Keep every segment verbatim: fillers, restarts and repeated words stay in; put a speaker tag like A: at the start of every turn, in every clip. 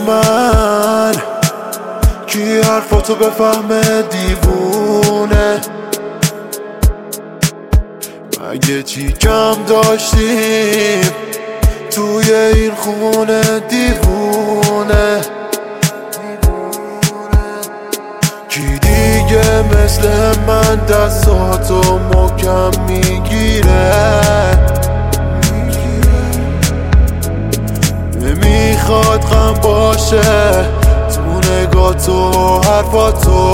A: من کی حرفاتو بفهمه دیوونه؟ مگه چی کم داشتیم توی این خونه دیوونه؟ کی دیگه مثل من دستاتو محکم میگیره؟ نمیخواد غم باشه تو نگاه تو حرفاتو.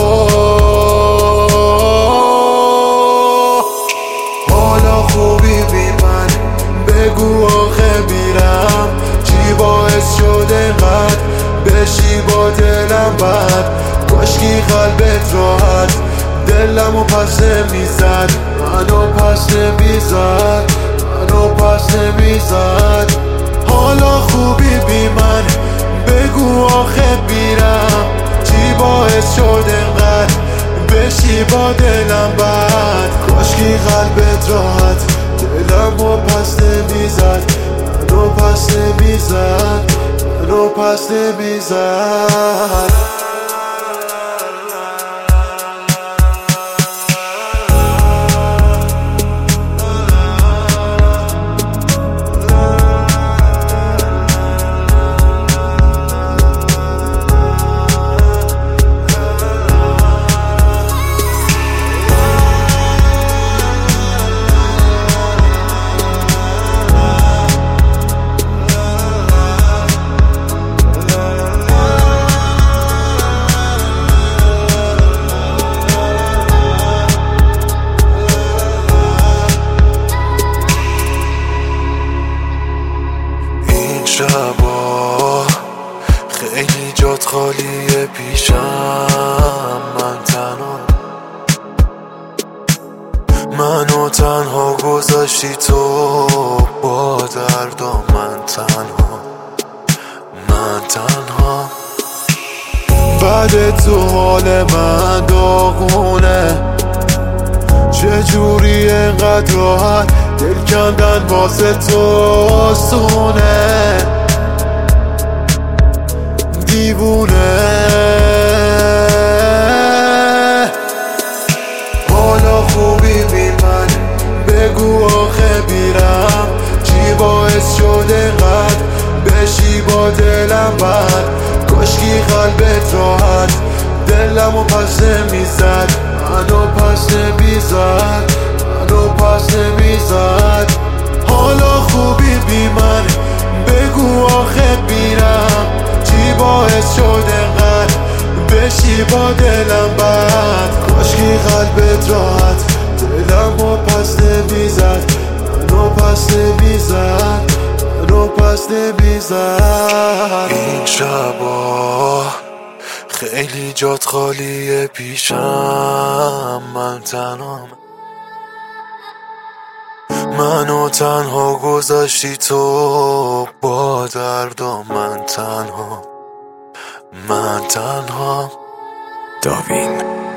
A: حالا خوبی بی من بگو آخه میرم چی باعث شده اینقدر بشی با دلم بد؟ کاشکی قلبت راحت دلمو پس نمیزد، منو پس نمیزد، منو پس نمیزد. حالا خوبی بی من بگو آخه میرم چی باعث شد اینقدر بشی با دلم بد؟ کاشکی قلبت راحت دلمو پس نمیزد، منو پس نمیزد، منو پس نمیزد. شبا خیلی جات خالیه پیشم، من تنها منو تنها گذاشتی تو با درد و من تنها، من تنها. بعد تو حال من داغونه، چجوری اینقدر راحت دل کندن واسه تو آسونه؟ دیوونه. حالا خوبی بی من بگو آخه میرم چی باعث شد اینقدر بشی با دلم بد؟ کاشکی قلبت راحت دلمو پس نمیزد، منو پس نمیزد، منو پس نمیزد. حالا خوبی بی من بگو آخه میرم چی باعث شد اینقدر بشی با دلم بد؟ کاشکی قلبت راحت دلمو پس نمیزد، منو پس نمیزد، منو پس نمیزد. این شبا خیلی جات خالیه پیشم، من تنهام منو تنها گذاشتی تو با درد و من تنها، من تنها.
B: داوین.